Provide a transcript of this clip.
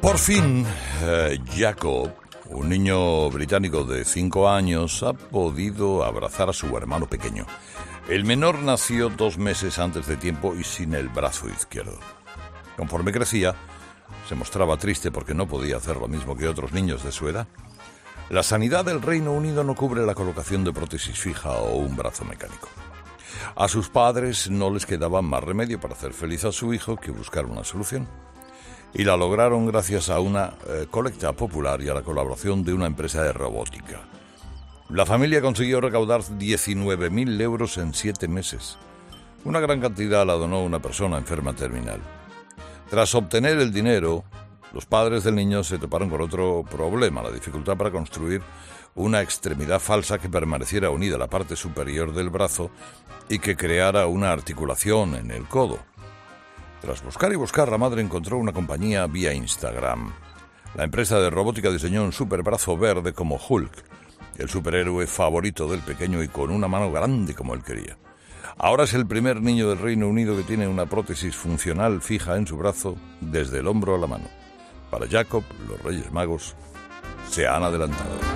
Por fin, Jacob, un niño británico de 5 años, ha podido abrazar a su hermano pequeño. El menor nació 2 meses antes de tiempo y sin el brazo izquierdo. Conforme crecía, se mostraba triste porque no podía hacer lo mismo que otros niños de su edad. La sanidad del Reino Unido no cubre la colocación de prótesis fija o un brazo mecánico. A sus padres no les quedaba más remedio para hacer feliz a su hijo que buscar una solución. Y la lograron gracias a una colecta popular y a la colaboración de una empresa de robótica. La familia consiguió recaudar 19.000 euros en 7 meses. Una gran cantidad la donó una persona enferma terminal. Tras obtener el dinero, los padres del niño se toparon con otro problema, la dificultad para construir una extremidad falsa que permaneciera unida a la parte superior del brazo y que creara una articulación en el codo. Tras buscar y buscar, la madre encontró una compañía vía Instagram. La empresa de robótica diseñó un superbrazo verde como Hulk, el superhéroe favorito del pequeño y con una mano grande como él quería. Ahora es el primer niño del Reino Unido que tiene una prótesis funcional fija en su brazo desde el hombro a la mano. Para Jacob, los Reyes Magos se han adelantado.